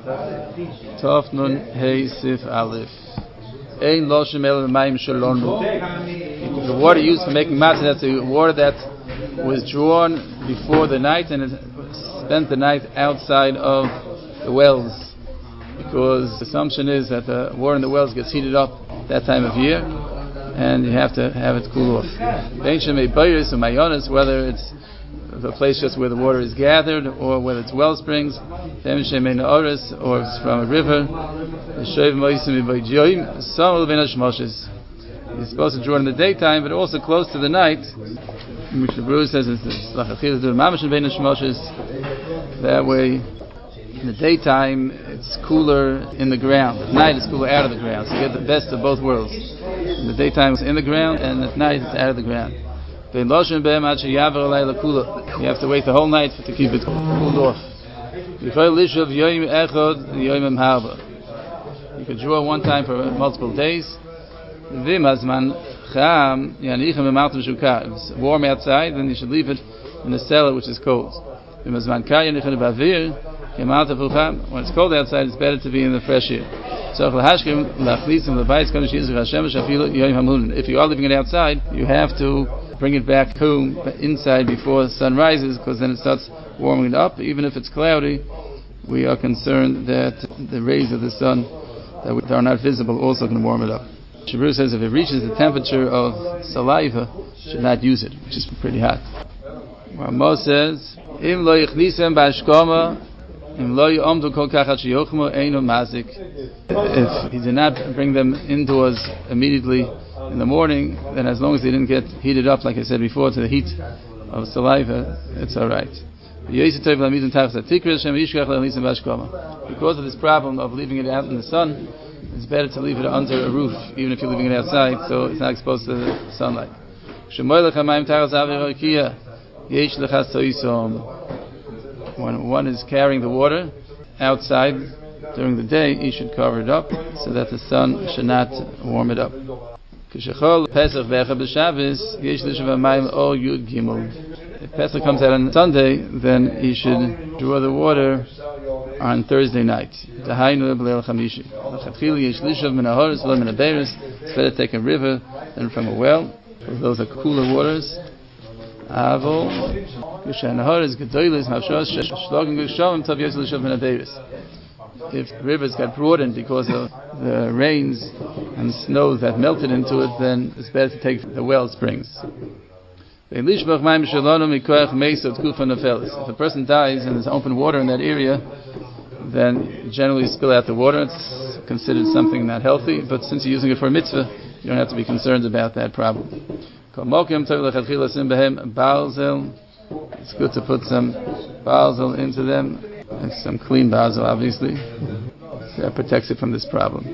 Tov Nun Hey Sif Aleph. Ein Loshem El Mayim Shalonu. The water used for making matzah, that's the water that was drawn before the night and it spent the night outside of the wells. Because the assumption is that the water in the wells gets heated up that time of year and you have to have it cool off. Whether it's a place just where the water is gathered or whether it's well springs, or it's from a river. You're supposed to draw in the daytime, but also close to the night. Which the Brewer says is that way. In the daytime, it's cooler in the ground. At night, it's cooler out of the ground. So you get the best of both worlds. In the daytime, it's in the ground, and at night, it's out of the ground. You have to wait the whole night to keep it cooled off. You can draw one time for multiple days. If it's warm outside, then you should leave it in the cellar, which is cold. When it's cold outside, it's better to be in the fresh air. If you are leaving it outside, you have to bring it back home inside before the sun rises, because then it starts warming it up. Even if it's cloudy, we are concerned that the rays of the sun that are not visible also can warm it up. Shabru says if it reaches the temperature of saliva, you should not use it, which is pretty hot. Ramos says, If he did not bring them indoors immediately in the morning, then as long as they didn't get heated up, like I said before, to the heat of saliva, it's alright. Because of this problem of leaving it out in the sun, it's better to leave it under a roof, even if you're leaving it outside, so it's not exposed to the sunlight. When one is carrying the water outside during the day, you should cover it up so that the sun should not warm it up. If Pesach comes out on Sunday, then you should draw the water on Thursday night. It's better to take a river than from a well. Those are cooler waters. If rivers got broadened because of the rains and snow that melted into it, then it's better to take the well springs. If a person dies and there's open water in that area, then generally spill out the water. It's considered something not healthy, but since you're using it for a mitzvah, you don't have to be concerned about that problem. It's good to put some balzel into them, and some clean balzel, obviously. That protects it from this problem.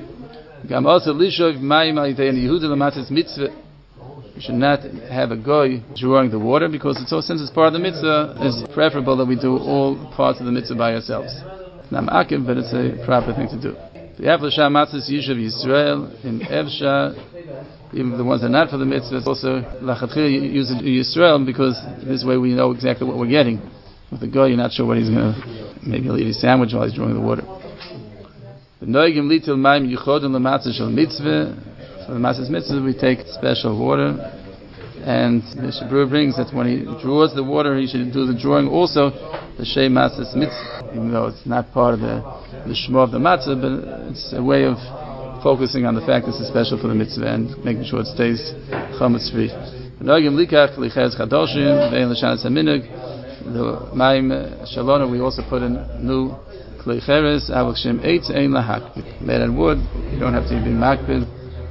You should not have a goy drawing the water, because since it's part of the mitzvah, it's preferable that we do all parts of the mitzvah by ourselves. It's not ma'akiv, but it's a proper thing to do. The Eflasha matzahs Yishuv Yisrael in Evsha, even the ones that are not for the mitzvah, also lachatchila use it in Yisrael, because this way we know exactly what we're getting. With the goy, you're not sure what he's going to. Maybe he'll eat a sandwich while he's drawing the water. The noigim litil mayim yichodun lematzah shel mitzvah. For the matzah's mitzvah, we take special water, and the Shabru brings that when he draws the water, he should do the drawing also the shei matzah's mitzvah, even though it's not part of the shmo of the matzah, but it's a way of focusing on the fact that it's special for the mitzvah and making sure it stays chametz free. The Maim Shalona, we also put in new klei cheres, avok shem eitz ein lahakpid, made in wood. You don't have to be makpid.